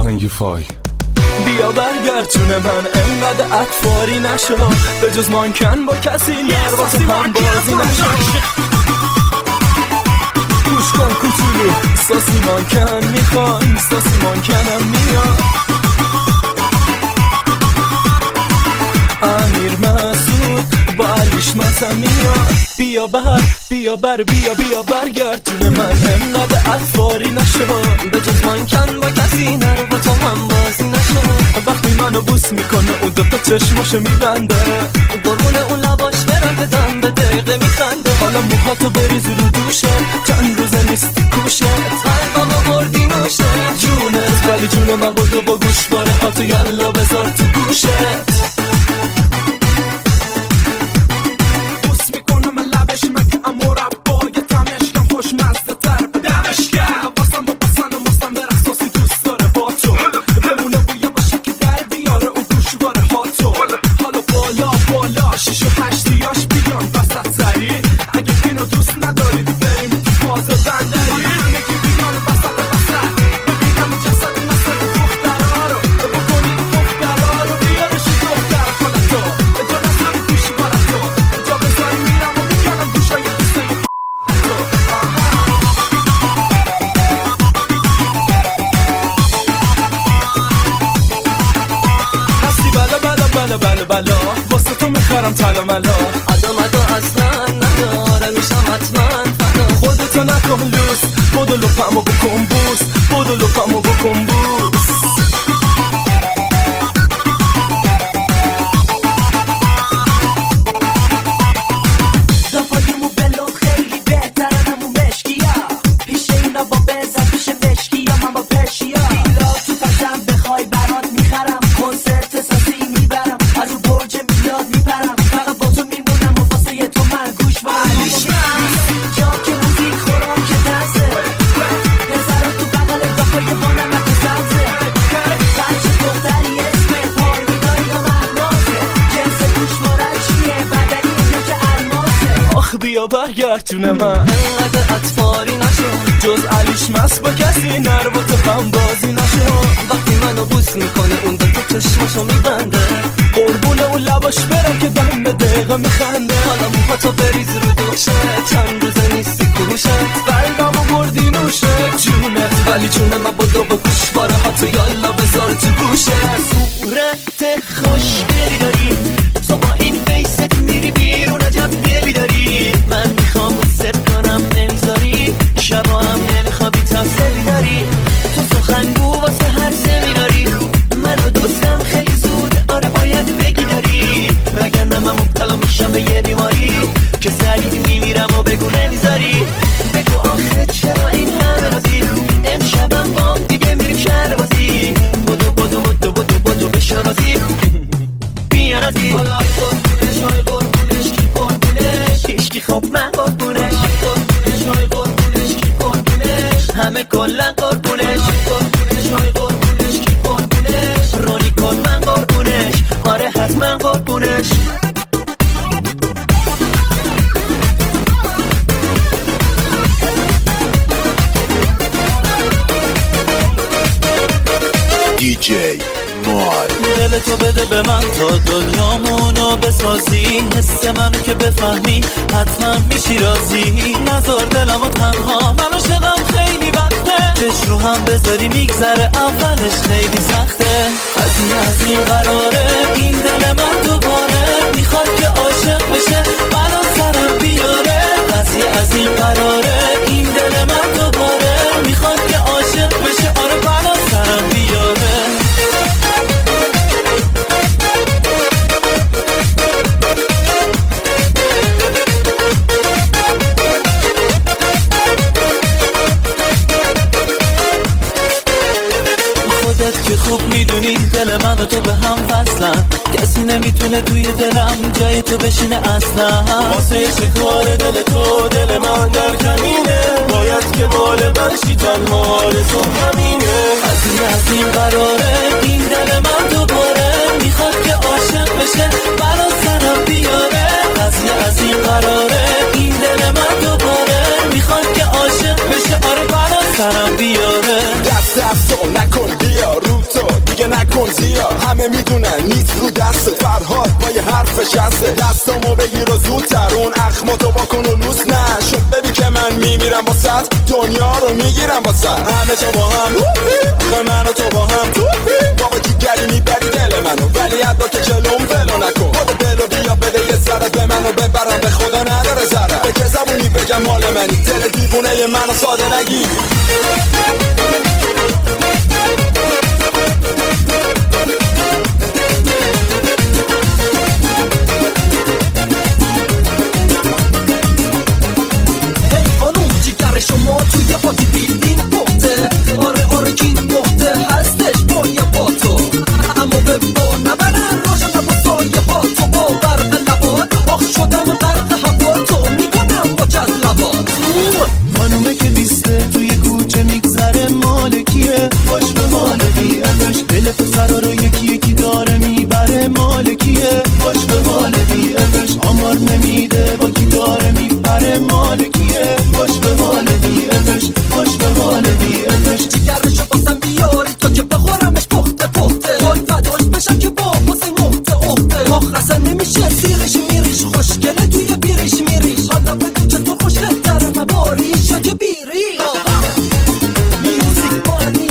فرنگی فای. بیا برگرد جون من انقدر اطفاری نشو، به جز مانکن با کسی نرواسه هم بازی نشو. گوش کن کوچولو ساسی مانکن میخوان، ساسی مانکنم میاد. امیر مسعود با علیش مثلا میاد. بیا برگرد جون من انقدر اطفاری نشو، به جز مانکن با کسی نرو با تو هم بازی نشو. وقتی منو بوس میکنه اون دوتا چشماشو میبنده، قربونه اون لباش برم بدم به دقیقه میخنده. حالا موهاتو بریز رو دوشه، چند روزه نیستی کوشه، قلبمو بردی نوشه جونت. ولی جون من بودو با گوش باره هاتو یلا بذار تو گوشت. بلا واسه تو میخرم تلا ملا، عدم اصلا نداره میشم حتما فدا. خودتو نکن لوس، بودو لپمو بکن بوس، بودو لپمو بکن بوس. دفاعیمو بلو خیلی بهتره نمو مشکیا، پیش اینا با بزن پیش مشکیا من با پشیا. بیلا تو پشم بخوای برات میخرم، کنسرت سازی میبرم، از رو برج میلاد میپرم، فقط با تو میمونم و واسه تو من گوش برم. جا که موزیک خورم که دنسه، نظرم تو بغل دفاعی بانم نکو سبزه. بچه دختری اسم پارمیداری یا مهنازه، جنس گوش مارد چیه بدنی اینو که الماسه. آخ بیا برگرد جون من انقدر اطفاری نشو، جز علیش مست با کسی نرو با تو هم بازی نشو. وقتی منو بوس میکنه اون دوتا چشماشو میبنده، قربون اون لباش برم که دم به دقیقه میخنده. حالا موهاتو بریز رو دوشه، چند روزه نیستی کوشت، قلبمو بردی نوشه جونت. ولی جون من بودو با گوشواره هاتو یالا بذار تو گوشه. صورت خوشگلی داری تو، با این فیست میری بیرون عجب دلی داری. من میخوام ست کنم نمیذاری، شبا هم نمیخوابی تفصیلی داری. تو سخنگو واسه هر سمیناری، منو دوستم خیلی زود آره باید بگی داری. وگرنه من مبتلا میشم به یه بیماری که سریع میمیرم و بگو نمیذاری. بگو آخه چرا این همه رازی، امشبم بام دیگه میریم شهر بازی. بدو بشو رازی بیا رازی. حالا قربونش های قربونش کی قربونش، هیشکی خب من قربونش. قربونش های قربونش کی قربونش، همه کلن قربونش. قربونش های قربونش کی قربونش، رونی کن من قربونش، آره حتما قربونش. دیجی مال دل تو بده به من تا دنیامونو بسازی، حس منو که بفهمی حتما میشی رازی. نذار دلمو تنها، من عاشقم خیلی وقته، چش رو هم بذاری میگذره اولش خیلی سخته. از این قراره این دل من دوباره میخواد که عاشق بشه منو سرم بیاره. از این قراره این دل من دوباره میخواد که عاشق بشه آره منو سرم بیاره. که خوب میدونی دل من و تو به هم وصلن، کسی نمیتونه توی دلم جای تو بشینه اصلا. واسه شکار دل تو دل من در کمینه، باید که بال بنشی تنها آرزو همینه. از این قراره این دل من دوباره میخواد که عاشق بشه برا سرم بیاره. از این قراره این دل من دوباره میخواد که عاشق بشه آره برا سرم بیاره. دست نکن بیا رو همه میدونن نیست رو دست فرهاد با یه حرفش هسته. دستامو بگیر و زودتر اون اخماتو بکن و لوس نشد. ببین که من میمیرم با ست دنیا رو میگیرم با ست. همه تو با هم من و تو با هم بابا دیگری میبری دل منو ولی حتی که جلوم ولو نکن. خود دلو بیا بده یه ذره به منو ببرم به خدا نداره ذره. به که زبونی بگم مال منی دل دیوونه منو ساده نگی. شما توی پاتی بیلدین بخته آره کین بخته هستش باید با تو اما به با نبرن روشن با سایه با تو با برق لبات آخ شدم برق هوا تو میکنم با جذبات. خانومه که بیسته توی کوچه میگذره مالکیه باش به مال بیارش دل پسرا رو یکی داره میبره مالکیه باش به مال بیارش آمار نمیده با کی داره میپره مالکیه باش به مال بیارش باش به مال بیارش جگرشو باسم بیاری تا که بخورمش پخته وای فداش بشم که با باسه محته آخ اصلا نمیشه سیرش میریش خوشگله توی بیریش میریش حالا بگو چطور خوشگل درم باریش که بیری میوزیک بانی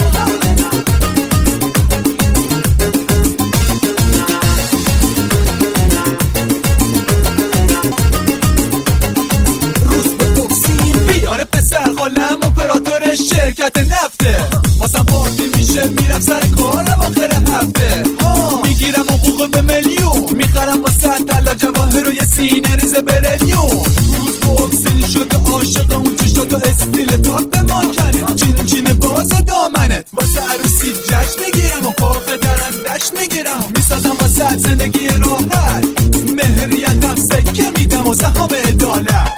روز به بکسیر بیاره پسر خالم اپراتور شرکت نفته واسم پارتی میشه میرم سر کارم آخر هفته میگیرم حقوق به میلیون میخرم واسه طلا جواهر و یه سینه ریزه برلیون روز بکسیر شده عاشق اون چشات و استیل تات به ما کنه چین باز دامنت واسه عروسی جشن میگیرم و پاقه درندش میگیرم میسازم واسه زندگی راحت مهریتم سکه میدم و سهام عدالت.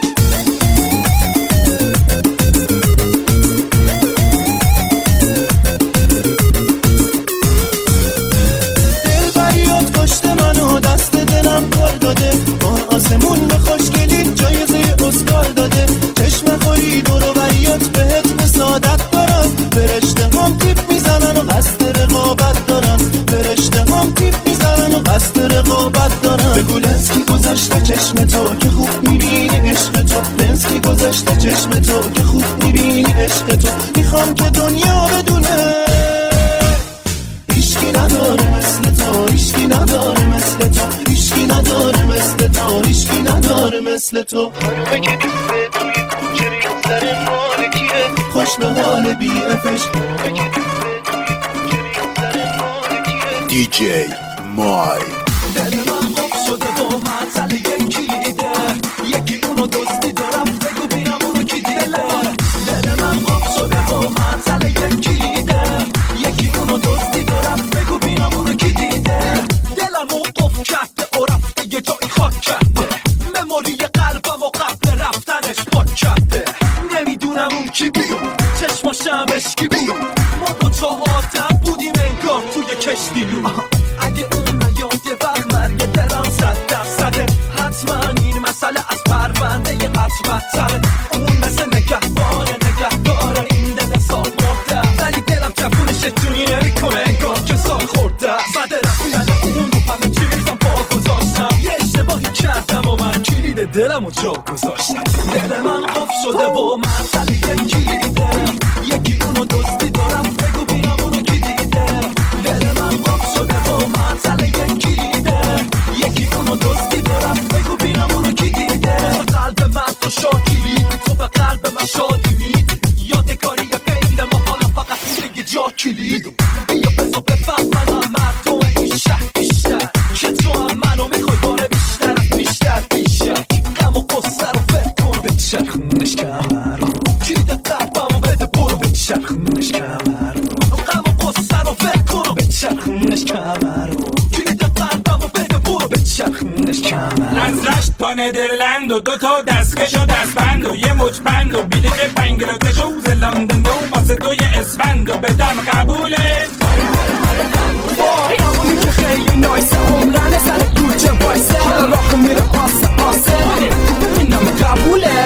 دست دلم کار داده با آسمون به خوشگلی جایزه اسکار داده چشم خوری دور و بریات بهت مسادت دارم فرشته هم تیپ میزنن و قصد رقابت دارم فرشته هم تیپ میزنن و قصد رقابت دارم بگو لنسکی گذاشته چشم تو که خوب میبینی عشق تو لنسکی گذاشته چشم تو که خوب میبینی عشق تو میخوام که دنیا بدونه هیچکی نداره مثل تو هیچکی نداره مثل تو هیچکی نداره مثل تو هیچکی نداره مثل تو خانومه که بیسته توی کوچه میگذره مالکیه خوش به حال بی افش خانومه که بیسته توی کوچه میگذره مالکیه دیجی مای دل من خوب شده با معطل یکی دیده یکی اونو دوستی دارم بگو بینم اونو کی دیده دل من خوب شده با معطل یکی دیده یکی اونو دوستی دارم بگو بینم اونو کی دیده دلمو قفل کرده و رفته یه جایی خاک کرده مموری قلبم و قبل رفتنش پاک کرده نمیدونم اون کی بیون چشماشم اشکی بیون ما دوتا آدم بودیم انگار توی کشتی اگه اون نیاد وقت مرگ دلم 100% حتما این مسئله از پرونده یه قطبتره اون مثل نگهداره این دل سال مرده ولی دلم جفونش اتونی نمیکنه انگار که سال خورده بده رفتن اون رو همه چیزم با گذاشتم یه اشتباهی کردم و من کلید دلم رو جا گذاشتم دل من قفل شده با مسئله یکی دیده یکی اونو دوستی دارم بگو بینم اونو کی دیده دل من قفل شده با مسئله یکی دیده یکی اونو دوستی دارم بگو بینم اونو کی دیده قلب من تو شاکی تو به قلب من شادی مید یادگاری غیر ما حالا فقط دیگه جا کلید بیا بزا بفهمم مردم این شهر بیشتر که تو هم منو میخوای باره بیشتر غم و قصه رو فکر کن به چرخونش کمر کلید قلبمو بده برو به چرخونش کمر غم و قصه رو فکر کن به چرخونش کمر کلید قلبمو بده برو به چرخونش کمر از رشت تا ندرلند و 2 تا دستکش و دستبند و یه مچبند و بیلیق بنگلادش و زلندن و واسه 2 اسفند و بدم قبوله وای همونی که خیلی نایسه عمرن سر کوچه وایسه حالا راه میره پاسه اینم قبوله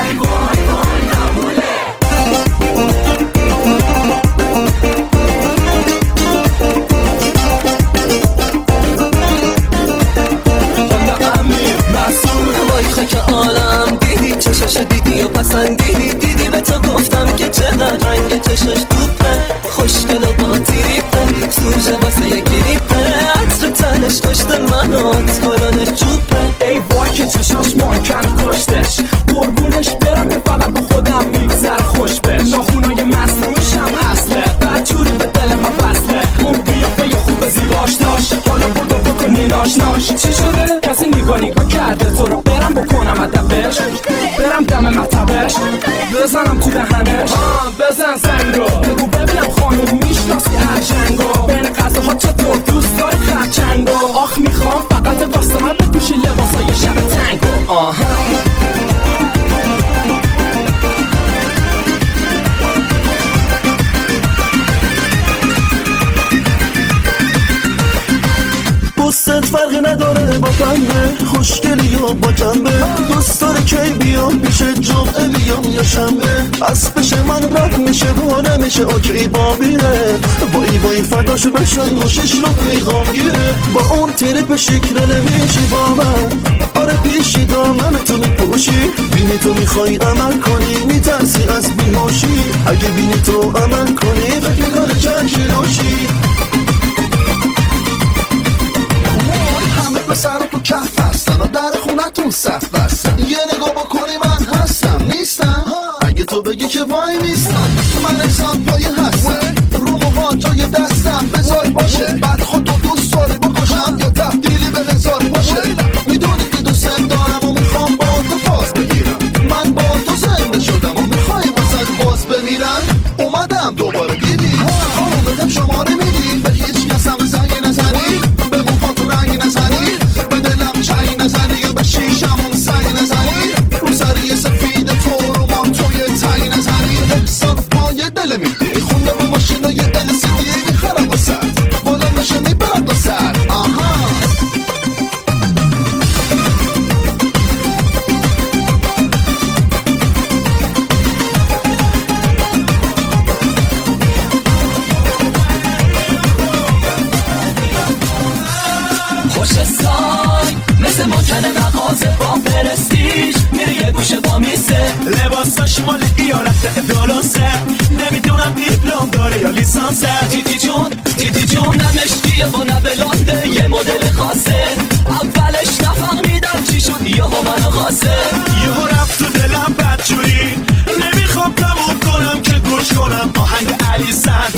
خوش بش ناخونای مصنوعشم اصله بدجوری به دل من بسته اون قیافه خوب زیباش داشت حالا بودو بکنی ناشناش چی شده؟ کسی نگاه کرده تو رو برم بکنم ادبش برم دم مطبش بزنم تو دهنش بزن زنگو بگو ببینم خانم میشناسی ارجنگو بین قضا ها چطور دوست داری خرچنگو آخ میخوام فقط واسه من بپوشی لباسای شب تنگو دوستت فرقی نداره با بنده خوشگلی یا با جنبه دوست داره کی بیام پیش جمعه بیام یا شنبه اسبش من رد میشه و نمیشه اوکی بابیره بایی فرداشو بشن گوشش رو پیغامگیره با اون تیره شکل نمیشی با من آره پیشی دامن تو میپوشی بینی تو میخوای عمل کنی میترسی از بیهوشی اگه بینی تو عمل کنی فکر کنه چند کیلوشی پسر تو کف هستن و در خونتون صف بستن یه نگاه بکنی من هستم نیستم اگه تو بگی که وای نیستم من انسان پای هستم رو موها جای دستم بذار باشه بعد خودتو دوست داری بکشم یا تبدیلی به نزار باشه میدونی که دوستم دارم و میخوام با تو فاز بگیرم من با تو زنده شدم و میخوای واسه باز بمیرم اومدم دوباره دیدی بدم شماره میدی به هیچ کسم زنگ نزنی به موهاتو رنگ نزنی به دلم چای نزنی یا به شیشمون سنگ نزنی رو سری سفید تو رو من توی تنگ نزنی حساب پای دل میدی خونده به ماشین و یه LCD میخرم با سر بالا میشه میبرد با سر خوش سای مثل ماکن مغازه با پرستیج میره یه گوشه با میسه لباساش مال ایالت درسته نمیدونم دیپلم داره یا لیسانسه دیدی جون نمشکیه و نبلانده یه مدل خاصه اولش نفهمیدم چی شد یه ها منو خاصه یه رفت تو دلم بدجوری نمیخوام تموم کنم که گوش کنم آهنگ علی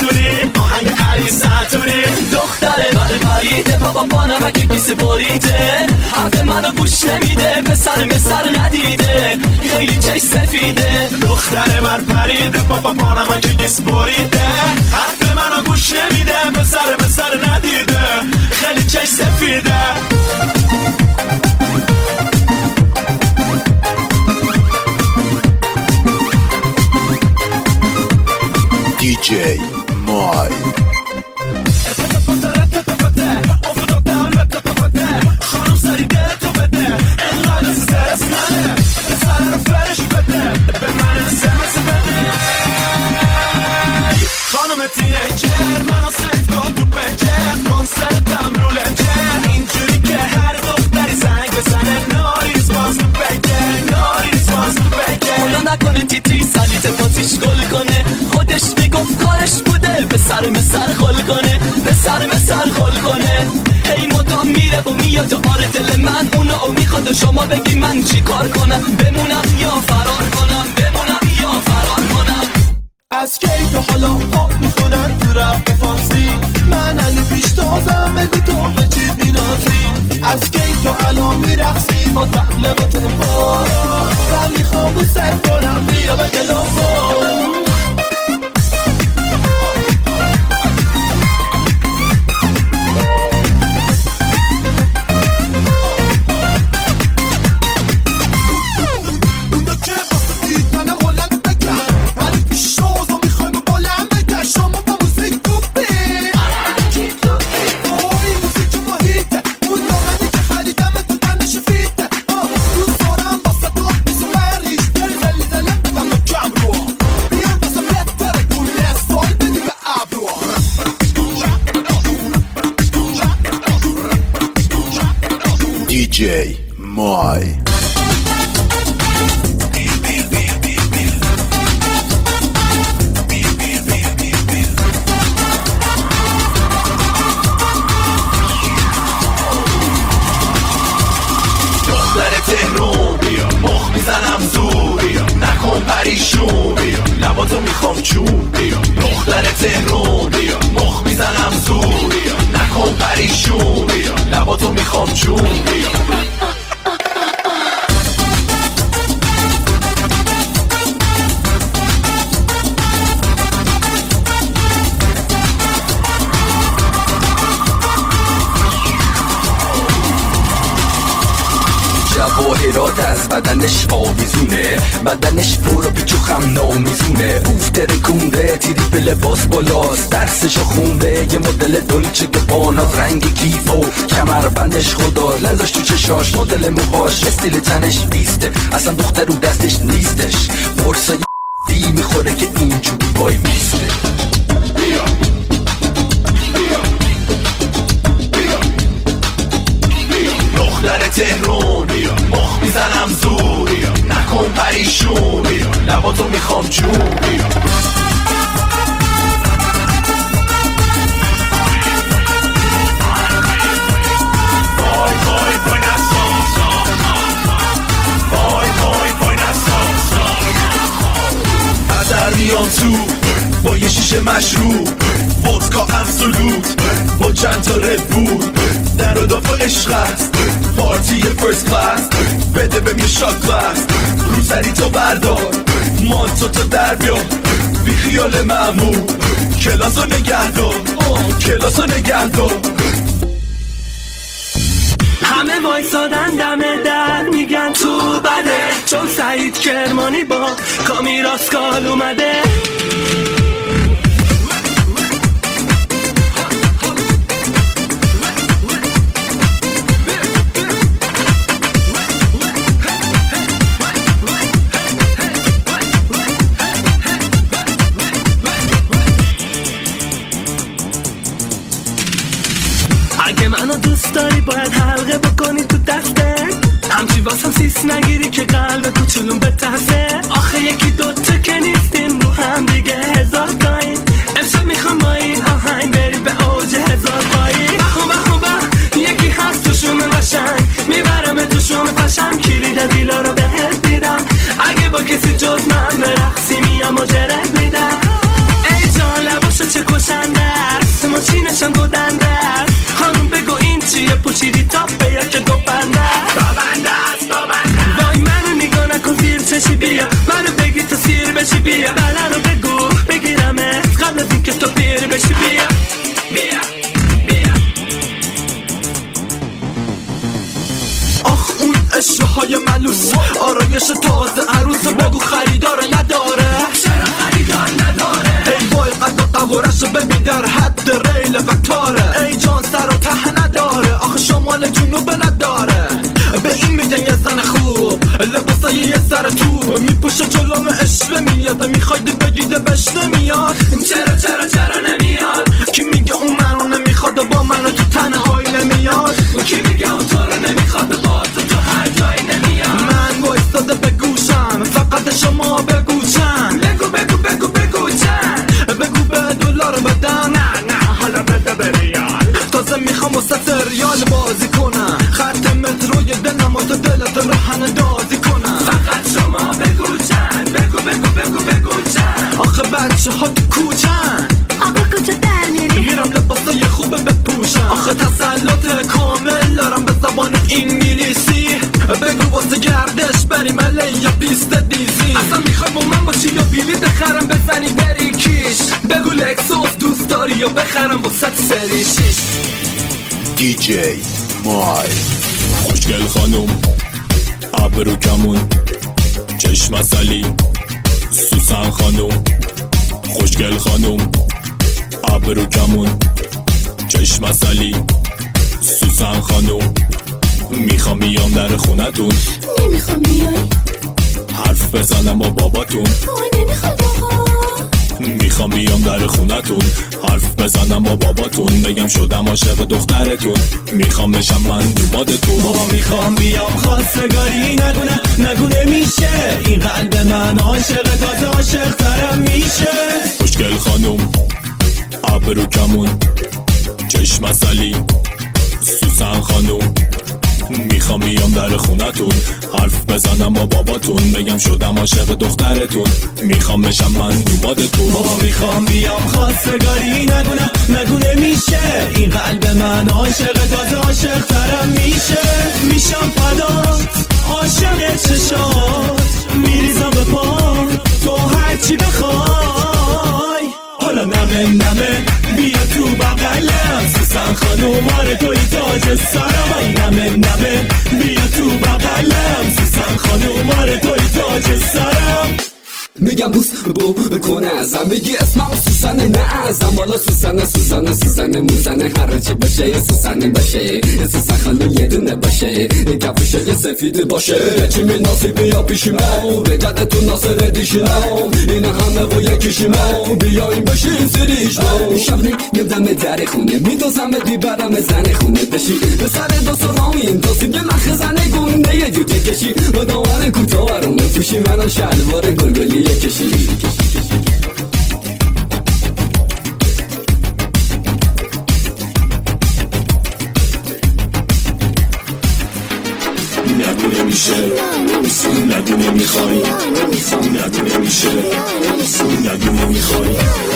سنتوری دختره بره پریده بابا پانم اگه کسی بریده حرف منو گوش نمیده مثل ندیده خیلی چش سفیده دختره بر پریده بابا پانم اگه کسی بریده حرف منو گوش نمیده مثل ندیده خیلی چش سفیده DJ Moy خانم سری دلتو بده اینقدر استرس منه سر رو فرش بده به من SMS بده خانم تینیجر منو سیف کن تو پنجر کنسرتم رو لنجر اینجوری که هر دختری زنگ بزنه ناریز باز تو بگه اولا نکنه تیتری سلیت پاتیش گل کنه خودش میگفت کارش بوده به سر خل کنه هی مدام میره و میاد و آره دل من اونو میخواد و شما بگی من چی کار کنم بمونم یا فرار کنم از کی تا حالا پاپ میخونن تو رپ فارسی من علی پیشتازم بگو تو به چی بینازی از کی تا الان میرقصی با تقلب و تنبارا و میخوام رو سر کنم بیا به گلافا DJ Moy تهرون بیا مخ میزنم زور بیا نکن پریشون بیا لبا جون بیا. جواهرات از بدنش آویزونه، بدنش پرو پیچو خم نامیزونه، اوفتر کونده تریپ لباس بالاست، درسشو خونده یه مدل دولچه گبانا، رنگ کیف و کمربندش خدا نذاش تو چشاش، مدل موهاش استیل تنش بیسته، اصلا دختر رو دستش نیستش، قرصای دی میخوره که اینجوری وای میسته. دختر تهرون مخ میزنم زور، نکن پریشون، لباتو میخوام جون بیا. میام تو با یه شیشه مشروب، ودکا ابسولوت با چند تا ربول، در و دافع عشق است، پارتی فرست کلاس، بده بهم یه شات گلاس، رو سری تو بردار، مانتو تو در بیار، بی خیال معمول، کلاسو نگهدار، کلاسو نگهدار. همه وایسادن دم در میگن تو بده، چون سعید کرمانی با کامیراسکال اومده. اگه منو دوست داری باید حلقه بکنی تو دسته، همچی واسم سیس نگیری که قلب کوچولون بترسه. آخه یکی دوتا که نیستیم رو هم دیگه هزار تاییم، امشب میخوام با این آهنگ بری به اوج هزار پایی. بخو یکی هست توشون قشنگ، میبرم توشون پشم، کلید دیلا رو بهت میدم، اگه با کسی جز من برقصی میام و جرق میدم. ای جان لباشو چه کشنده است، ماشینشم گودنده است، خانم بگو این چیه پوشیدی تاپه یا که دوپنده است. وای منو نگاه نکن زیر چشی بیا، منو بگی تو سیر بشی بیا، بله رو بگو بگیرمه قبل از این که تو پیر بشی بیا. آخ اون اشوهای ملوس، آرایش تازه عروس، بگو خریدار نداره، چرا خریدار نداره؟ ای وای قد و قوارشو ببین در حد ریل و تاره، ای جان سر و ته نداره، آخه شمال جنوب نداره، به این میگن یه زن خوب، لباسای یه سر تو میپوشه جلوم اشوه میاد، میخوایدی بگیده بش نمیاد، چرا نمیاد؟ کی میگه اون منو نمیخواد و با منو تو تنهایی نمیاد؟ کی میگه اون تو رو نمیخواد و با تو هر جایی نمیاد؟ من وایستاده به گوشم، فقط شما بگو چند، بگو چند، بگو به دلار بدم، نه حالا بده به ریال، تازه میخوام واسه ریال بازی کنم، خط متروی دلم و تو دلت رهن دازی کنم، فقط شما بگو چند، بگو چند، آخه بچه ها تو کوچن، آقا کجا در میری؟ میرم لباسای خوبه بپوشم، آخه تسلط کامل دارم به زبان انگلیسی، بگو واسه گردش بریم علی یا پیست دیزی، اصلا میخوای با من باشی یا بیلیت خرم بزنی بری کیش، بگو لکسوس دوست داری یا بخرم واسه سری شیش. دیجی مای خوشگل خانوم ابرو کمون چشم اصلی، سوسن خانوم خوشگل خانوم ابرو کمون چشم اصلی، سوسن خانوم میخوام بیام در خونتون، نمیخوام بیای، حرف بزنم با باباتون، وای نمیخواد آقا، میخوام بیام در خونتون، حرف بزنم با باباتون، بگم شدم عاشق دخترتون، میخوام بشم من دومادتون، بابا میخوام بیام خواستگاری، نگونه میشه این قلب من عاشق تازه عاشق ترم میشه. خوشگل خانوم ابرو کمون چشم اصلی، سوسن خانوم میخوام بیام در خونتون حرف بزنم با باباتون بگم شدم عاشق دخترتون میخوام بشم من دومادتون میخوام بیام خواستگاری نگونه میشه این قلب من عاشق تازه عاشق ترم میشم پدات عاشق چشات میریزم به پام تو هرچی بخوای حالا نمه بیا تو بغلم سوسن خانوم آره توی تاج سرم نمه بیا تو بغلم سوسن خانوم آره توی تاج سرم میگم بوس بکن ازم بگی اسمم سوسنه نه ازم بالا سوسنه موزنه هر چی باشه یه سوسنه باشه یه سوسن خانه یه دونه باشه یه کفشه یه سفید باشه چی مناسی بیا پیشیمم بجده تو ناصر دیشنم این همه با یکیشیمم بیاییم بشیم سریشم شبنی میدم در خونه میدوزم بیبرم زن خونه بشی به سر دو سرامین دوستی به مخزنه گونه یه جوجه کشی و دوان کوتاه رو میفوشی منو شلوار گلگلی کشی نگونه میشه نگونه میخوای نگونه میشه نگونه میخوای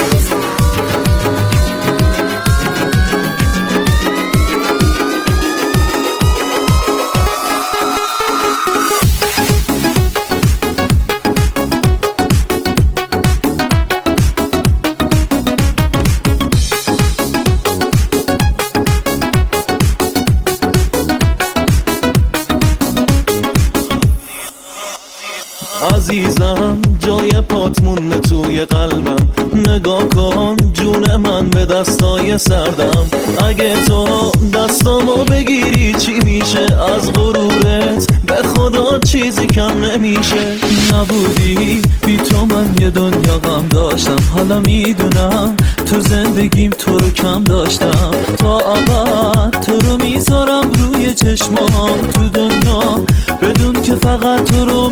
عزیزم جای پات مونده توی قلبم نگاه کن جون من به دستای سردم اگه تو دستامو بگیری چی میشه از غرورت به خدا چیزی کم نمیشه نبودی بی تو من یه دنیا غم داشتم حالا میدونم تو زندگیم تو رو کم داشتم تا ابد تو رو میذارم روی چشمام تو دنیا بدون که فقط تو رو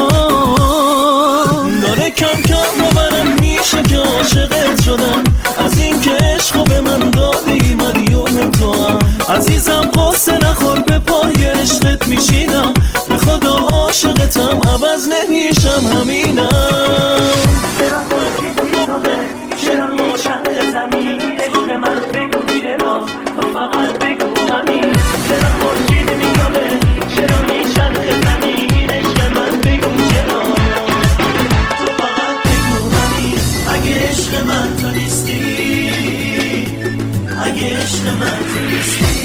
میخوام داره کم کم باورم میشه که عاشقت شدم از این که عشقو به من دادی مدیون تو هم عزیزم قصه نخور به پای عشقت میشینم به خدا عاشقتم عوض نمیشم همینم چرا میشن زمین عشق من بگو میره ما تو فقط بگو همین چرا خورشید میگمه چرا میشن زمین عشق من بگو چرا تو فقط بگو همین اگه عشق من تو نیستی اگه عشق من تو نیستی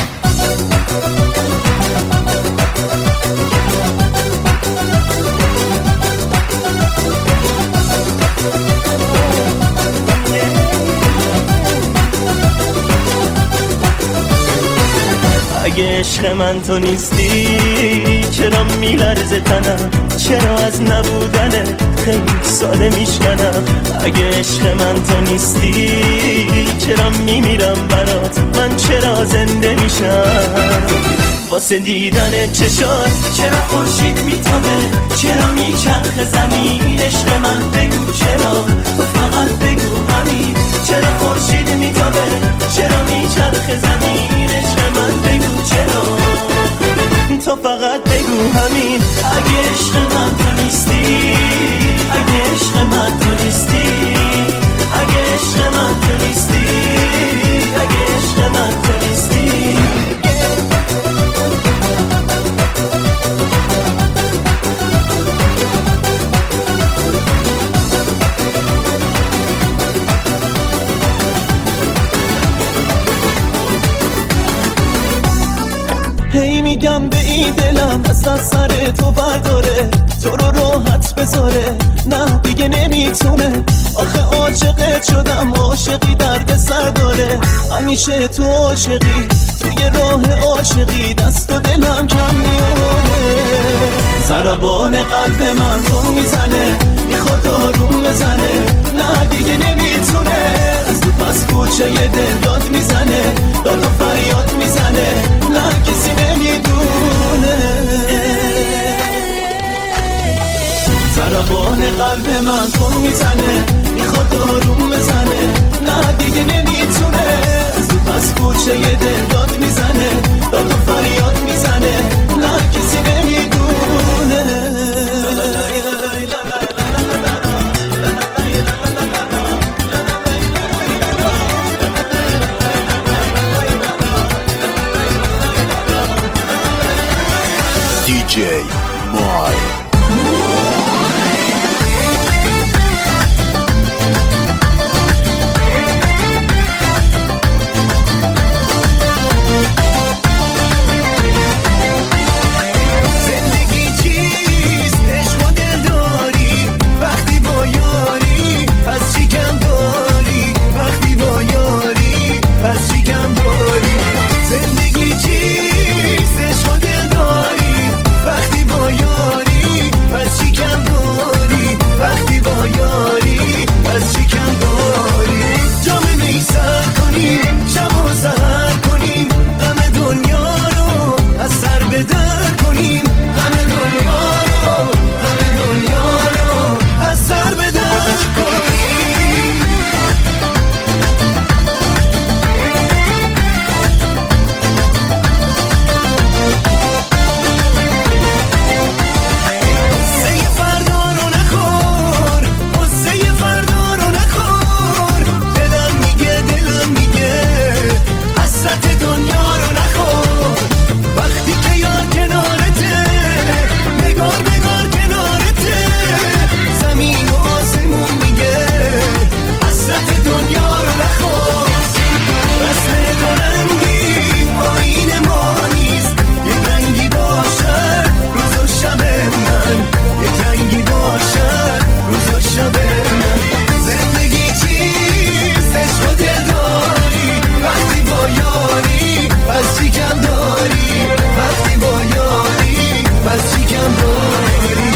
اگه عشق من تو نیستی چرا میلرزه تنم چرا از نبودنه خیلی ساده میشکنم اگه عشق من تو نیستی چرا میمیرم برات من چرا زنده میشم واسه دیدن چشات چرا خورشید میتابه چرا میچرخه زمین عشق من بگو چرا تو فقط بگو همین چرا خورشید میتابه چرا میچرخه زمین عشق من بگو چرا تو فقط بگو همین اگه عشق من تو نیستی اگه عشق من تو نیستی اگه عشق من تو نیستی اگه عشق من تو نیستی هی میگم به این دلم از سر تو برداره تو رو راحت بذاره نه دیگه نمیتونه آخه عاشقت شدم عاشقی درد سر داره همیشه تو عاشقی توی راه عاشقی دست و دلم کم میاره ضربان قلب من رو میزنه میخواد آروم بزنه نه دیگه نمیتونه از تو پس کوچه یه دل داد میزنه داد و فریاد میزنه نه کسی نمیدونه ضربان قلب من رو میزنه میخواد آروم بزنه نه دیگه نمیتونه از تو پس کوچه یه دل داد میزنه داد و فریاد میزنه یاری پس چی کم داری وقتی با یاری پس چی کم داری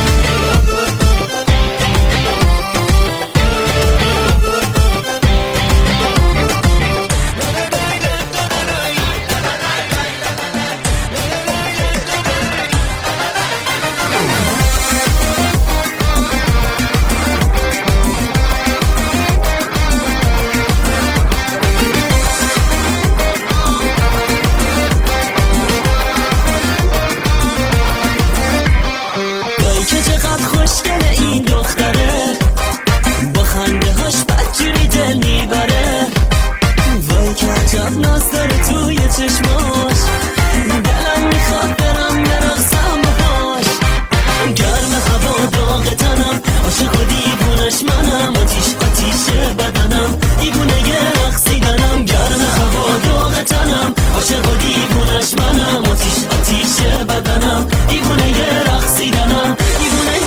چشماش دلم میخواد برم برقصم باهاش گرم هوا داغ تنم عاشق و دیوونش منم آتیشه بدنم دیوونه یه رقصیدنم گرم هوا داغ تنم عاشق و دیوونش منم آتیشه بدنم دیوونه یه رقصیدنم دیوونه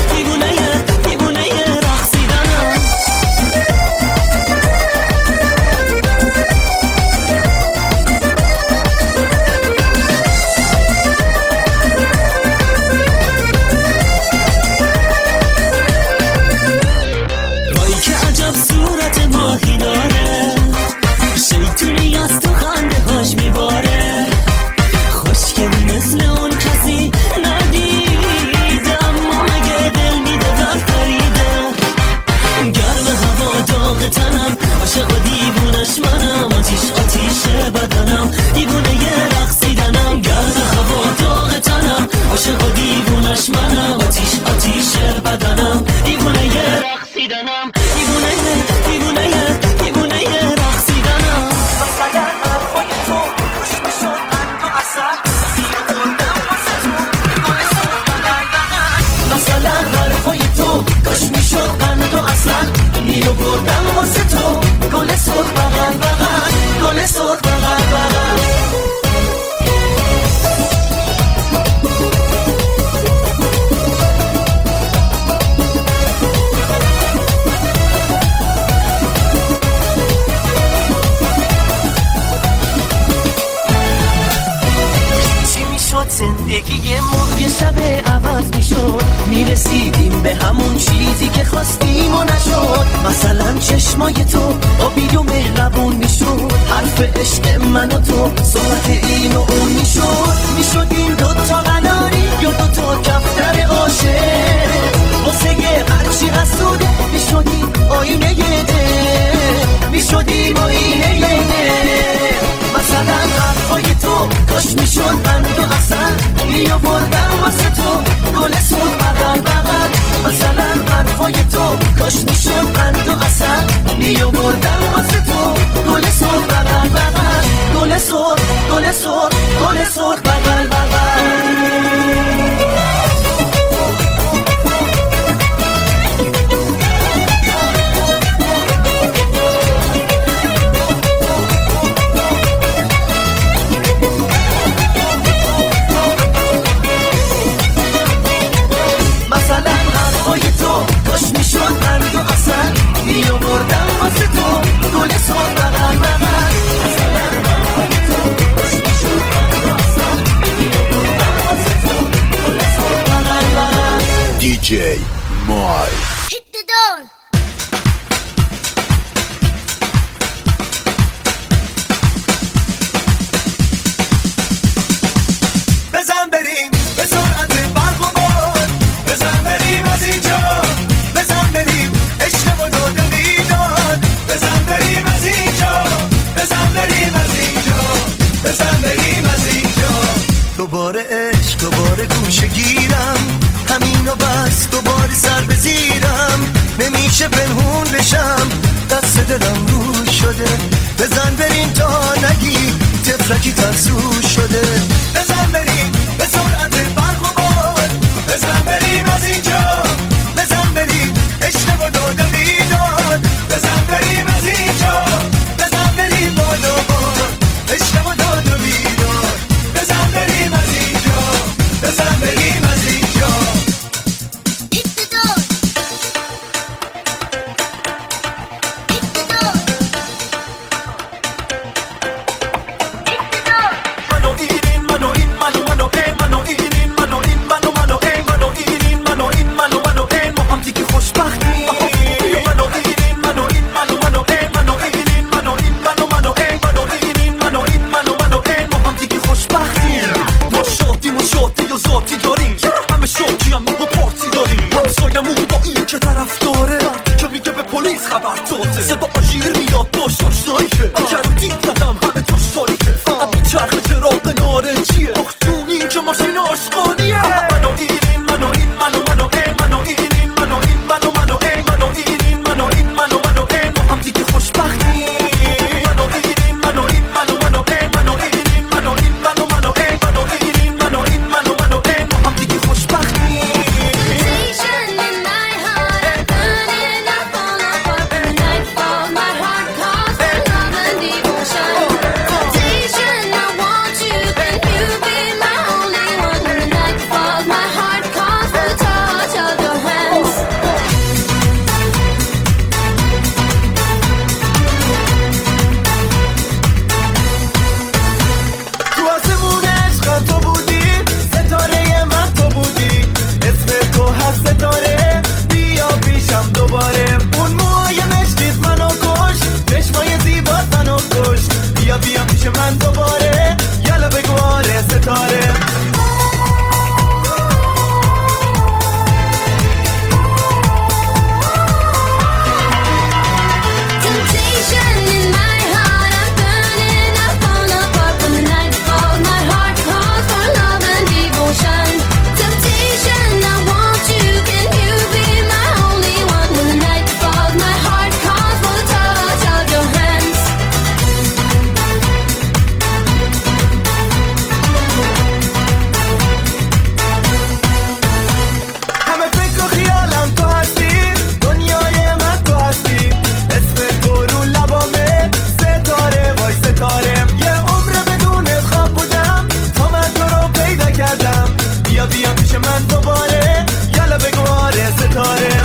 یه رقصیدنم صورت ماهی داره شیطونی از تو خنده هاش میباره خوشگلی مثل اون کسی ندیدم ما مگه دل میده در فریده گرم هوا داغ تنم عاشق و دیوونش منم آتیشه بدنم دیوونه یه رقصیدنم گرم هوا داغ تنم عاشق و دیوونش منم آتیشه بدنم دیوونه یه رقصیدنم دیوونه یه رقصیدنم مثلا حرفای تو خوش میشد قند و عسل میردم واسه تو گل سرخ بغل بغل مثلا حرفای تو خوش میشد قند و عسل میردم واسه تو گل سرخ بغل بغل گل سرخ بغل بغل زندگی ما یه شب عوض میشد میرسیدیم به همون چیزی که خواستیم و نشد مثلا چشمای تو آبی و مهربون میشد حرف عشق من و تو صحبت این و اون میشد این دوتا قناری یا دوتا کفتر عاشق واسه هرچی حسوده میشدیم آینه یه دل میشدیم آینه یه دل مثلا حرفای تو کاش میشد قند و عسل میآوردم واسه تو گل سرخ بغل بغل مثلا حرفای تو کاش میشد قند و عسل میآوردم واسه تو گل سرخ بغل بغل گل سرخ بغل بغل میآوردم واسه تو گل سرخ بغل بغل DJ Mai Hit the door. بزن بریم به سرعت برق و باد بزن بریم از اینجا بزن بریم عشق و داد میداد بزن بریم از اینجا بزن بریم از اینجا بزن بریم از اینجا دوباره عشق دوباره گوشه گیرم همینو بس دوباره سر بزیرم نمیشه پنهون بشم دست دلم رو شده بزن بریم تا نگی تفلکی ترسو شده بزن بریم به سرعت برق و باد بزن بریم از اینجا بزن بریم عشق و داد میداد بزن بریم از اینجا بزن بریم بالا باد عشق و داد میداد بزن بریم از اینجا بزن بریم از اینجا Hit the door. Hit the door. خبر داده صدا آژیر میاد باش آشنایی که دیگر دید زدم همه جاش تاریکه فقط میچرخه چراغ نارنجیه آخدون اینجا ماشین آشقانیه منو این منو این منو منو این منو این منو این منو منو این منو این منو این منو منو این ما هم دیگه خوشبختی منو این منو این منو منو این منو این منو این منو منو این منو این منو این منو منو این ما هم دیگه خوشبختی بیا پیش من دوباره یالا بگو آره ستاره بیا پیش من دوباره یالا بگو آره ستاره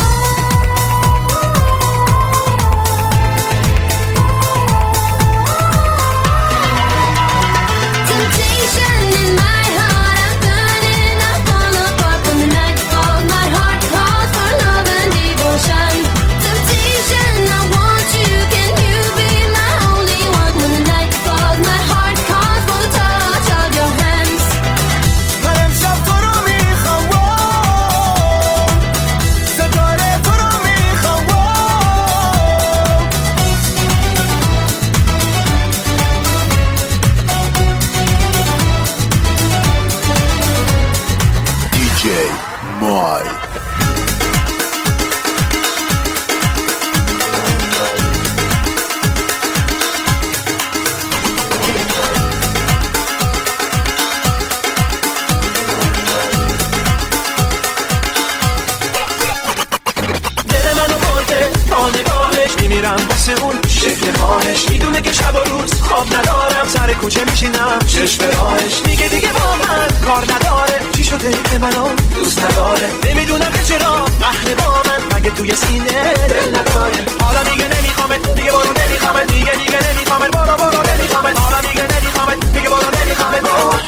میمیرم واسه اون شکل ماهش میدونه که شب و روز خواب ندارم سر کوچه میشینم چشم راهش میگه دیگه با من کار نداره چی شده که منو دوست نداره نمیدونم که چرا قهر با من مگه توی سینه دل نداره حالا میگه نمیخوامت دیگه برو نمیخوامت دیگه نمیخوامت برو نمیخوامت حالا میگه نمیخوامت دیگه برو نمیخوامت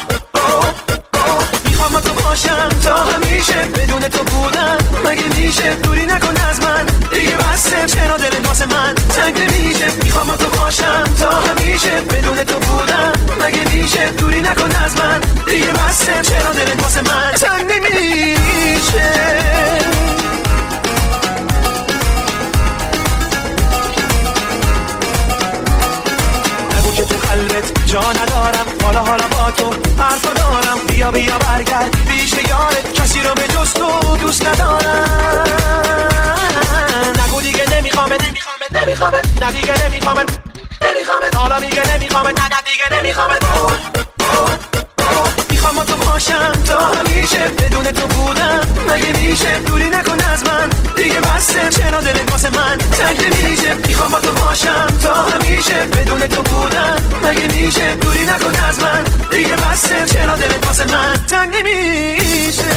میخوام تو باشم تا همیشه بدون تو بودن مگه میشه دوری نکن از من دیگه بسه چرا دل واسه من تنگ نمیشه میخوام تو باشم تا همیشه بدون تو بودن مگه میشه دوری نکن از من دیگه بسه چرا دل واسه من تنگ نمیشه که تو قلبت جا ندارم حالا با تو حرفا دارم بیا برگرد پیش یارت کسی رو به جز تو دوست ندارم نگو دیگه نمیخوامت نه دیگه نمیخوامت حالا میگه نمیخوامت نه دیگه نمیخوامت میخوام تو باشم تا همیشه بدون تو بودم مگه میشه دوری نکن از من دیگه بسه چرا دلت واسه من تنگ نمیشه میخوام تو باشم تا همیشه بدون تو بودم مگه میشه دوری نکن از من دیگه بسه چرا دلت واسه من تنگ نمیشه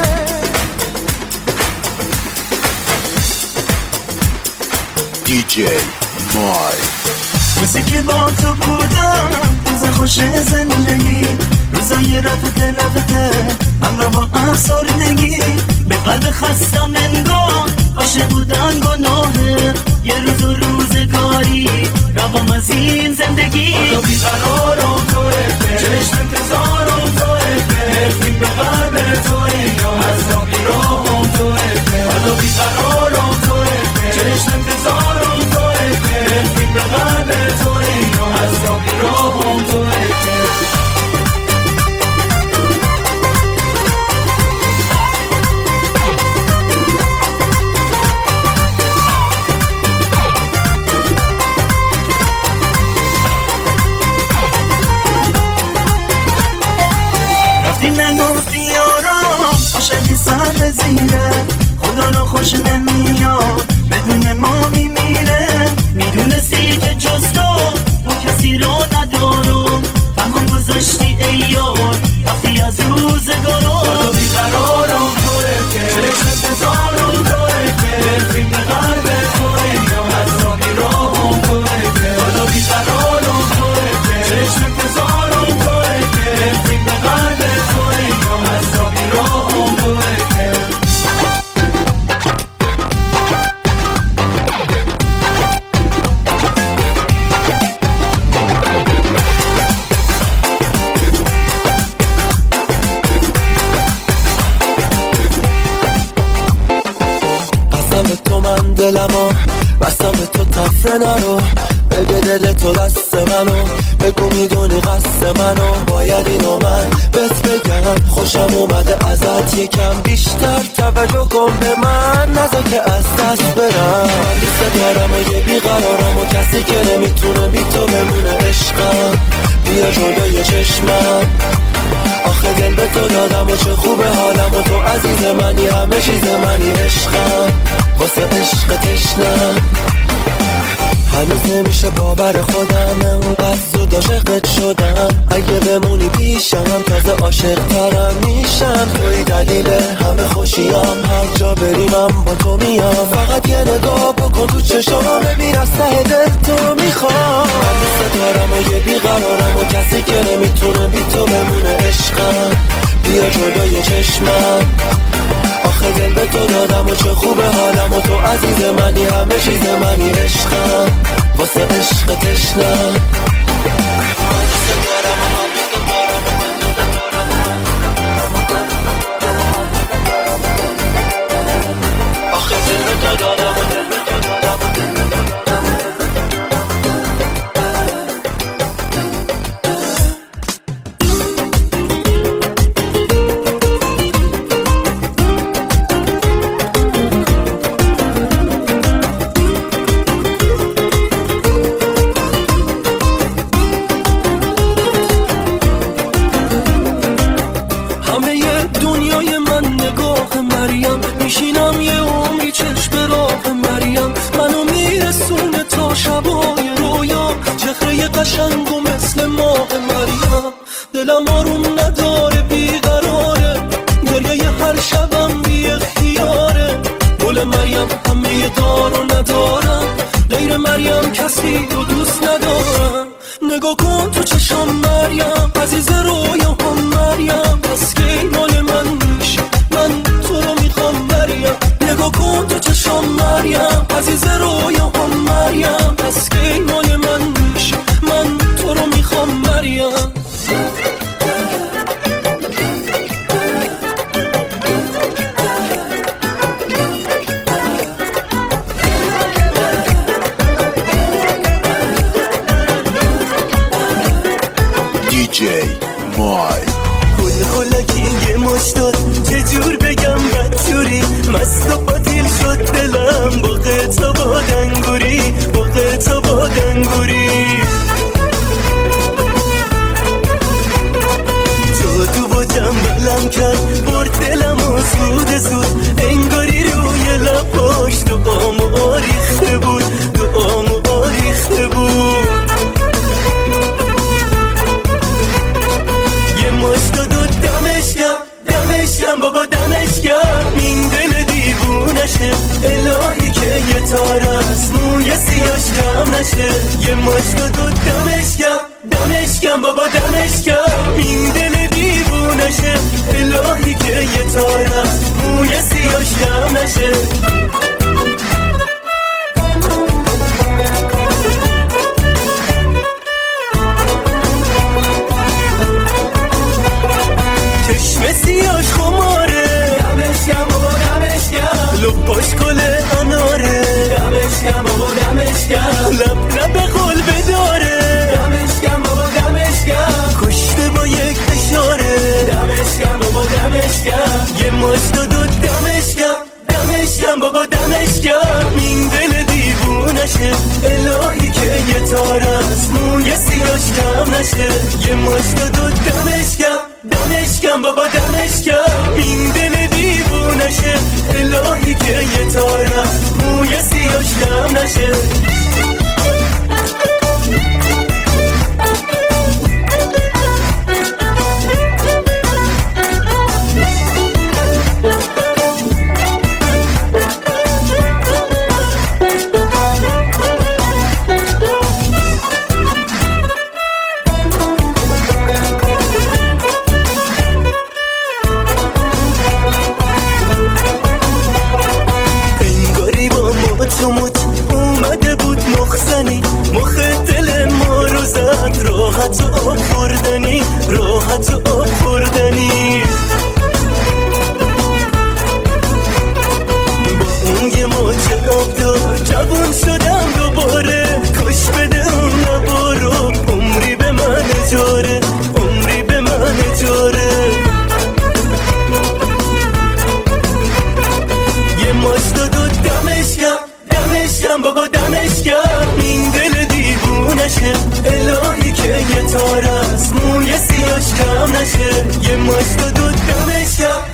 دیجی مای روزی که با تو بودم روز خوش زندگی روزای رفته همراه با افسردگی به قلب خستم انگار عاشق بودن گناهه یه روز و روزگاری روام از این زندگی تو بیقرارم توه چشم انتظارم توه نفرین به قلب توه از تا بیراهم توه تو بیقرارم توه چشم انتظارم سر زیره خدا رو خوش نمیاد بدون ما میمیره میدونستی که جز تو ما کسی رو ندارم تمام گذاشتی ای یار وقتی از روزگارم خدا بیقرارم توره که چشم انتظارم توره که فیلم قلب توره یا از را بیراهم توره که خدا بیقرارم توره که چشم انتظارم توره که فیلم قلب توره یا از را بیراهم توره که تو من دلمو بستم به تو تفره نرو بگه دل تو دست منو بگو میدونی قصد منو باید اینو من بهت بگم خوشم اومده ازت یکم بیشتر توجه کن به من نذار که از دست برم دوست دارم یه بیقرارم و کسی که نمیتونه بی تو بمونه عشقم بیا جلوی چشمم آخه دل به تو دادم و چه خوبه حالم و تو عزیز منی همه چیز منی عشقم واسه عشق تشنم هنوز نمیشه باور خودم انقدر زود عاشقت شدم اگه بمونی پیشم تازه عاشق ترم میشم توی دلیل همه خوشیام هر جا بریمم با تو میام فقط یه نگاه بکن تو چشام ببین از ته دل تو میخوام دوست دارم و یه بیقرارم و کسی که نمیتونه بی تو بمونه عشقم بیا جلوی چشمم آخه دل به تو دادم و چه خوبه حالم و تو عزیز منی همه چیز منی عشقم واسه عشق تشنم آخه دل به تو دادم و دل به تو دادم میشینم یه عمری چشم به راه مریم منو میرسونه تا شبای رویا چهره قشنگ و مثل ماه مریم دلم آروم نداره بیقراره گریه هر شبم بی اختیاره گل مریم همه دار و ندارم غیر مریم کسی رو دوست ندارم نگاه کن تو چشم مریم عزیز رویا هم مریم بس که مال من میشه من تو رو میخوام مریم نگاه کن تو چشم مریم عزیز رویا هم مریم بس که مال من میشه من تو رو میخوام مریم خلکی یه مشتاد چجور بگم بدجوری مست و باطیل شد دلم با قطع با دنگوری با قطع با دنگوری جادو با جنبلم کرد برد دلم و زود زود انگاری روی لباش دعامو آریخته بود دعامو آریخته بود دمشکم بابا دمشکم این دل دیوونشه الهی که یه تار از موی سیاش کم نشه یه مشت دو دمشکم بابا دمشکم این دل دیوونشه الهی که یه تار از موی سیاش کم نشه چشم سیاش خماره دمشکم بابا دمشکم لباش گل اناره دمشکم بابا دمشکم لب قول بداره دمشکم بابا دمشکم کشته با یک اشاره دمشکم بابا دمشکم یه مشت و دو دمشکم بابا دمشکم این دل دیوونشه الهی که یه تار از موی سیاش کم نشه یه مشت و دو دمشکم بابا دمشکم این دل دیوونشه کم نشه یه ماست و دود کمش کم